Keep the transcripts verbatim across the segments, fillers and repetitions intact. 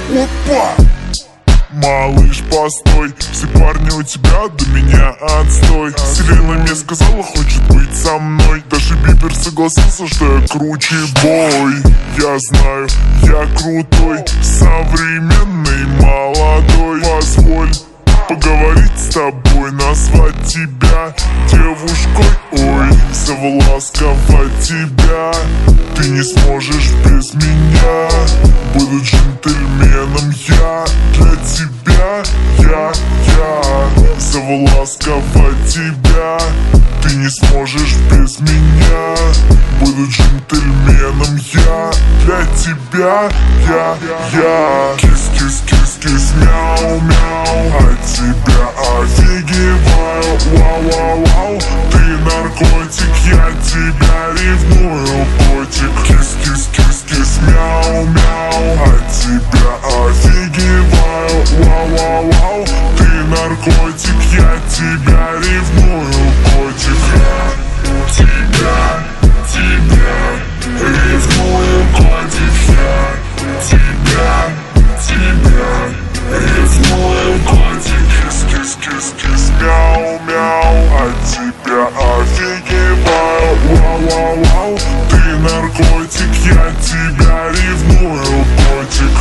Опа! Малыш, постой, все парни у тебя, до меня отстой. Селена мне сказала, хочет быть со мной. Даже Бибер согласился, что я круче бой. Я знаю, я крутой, современный, молодой. Позволь поговорить с тобой, назвать тебя девушкой. Ой, завласковать тебя. Ты не сможешь без меня. Буду джентльменом я для тебя. Я, я завласковать тебя. Ты не сможешь без меня. Буду джентльменом я для тебя. Я, я кис-кис-кис-кис, мяу-мяу. От тебя офигеваю, вау-вау-вау. Ты наркотик, я тебя ревную, котик. Кис-кис-кис-кис, мяу-мяу. От тебя офигеваю, вау-вау-вау. Ты наркотик, я тебя ревную, котик. Тебя, тебя ревную, котик. Я тебя, тебя ревную, котик. Кис-кис-кис-кис, мяу-мяу. От тебя офигеваю, вау-вау-вау. Ты наркотик, я тебя ревную, котик.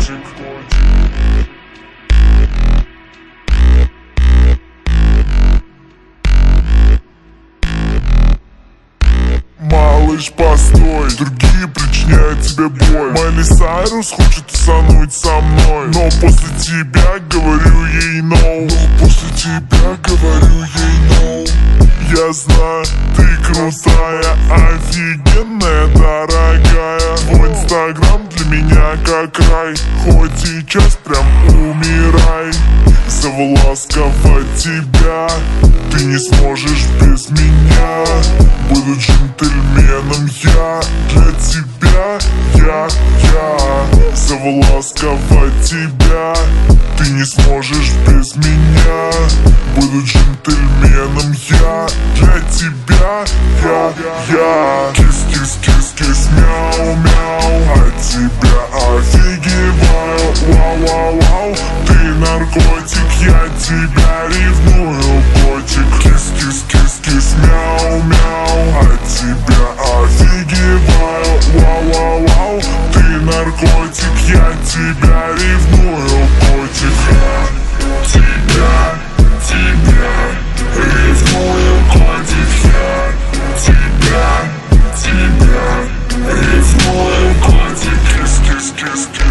Малыш, постой, другие причиняют тебе боль. Майли Сайрус хочет тусануть со мной, но после тебя говорю ей no. Но после тебя говорю ей no. Я знаю, ты крутая, офигенная, дорогая. Твой инстаграм для меня как рай. Хоть сейчас прям умирай. Завласковать тебя. Ты не сможешь без меня. Буду джентльменом я для тебя. Я, я завласковать тебя. Ты не сможешь без меня. Буду джентльменом я для тебя. Я, я кис-кис-кис-кис, мяу-мяу. От тебя офигеваю, вау-вау-вау. Ты наркотик, я тебя ревную, котик. Кис-кис-кис-кис, мяу-мяу. От тебя офигеваю, вау-вау-вау. Ты наркотик, я тебя ревную, котик. Тебя, тебя ревную, котик. Я тебя, тебя ревную, котик. Кис-кис-кис-кис.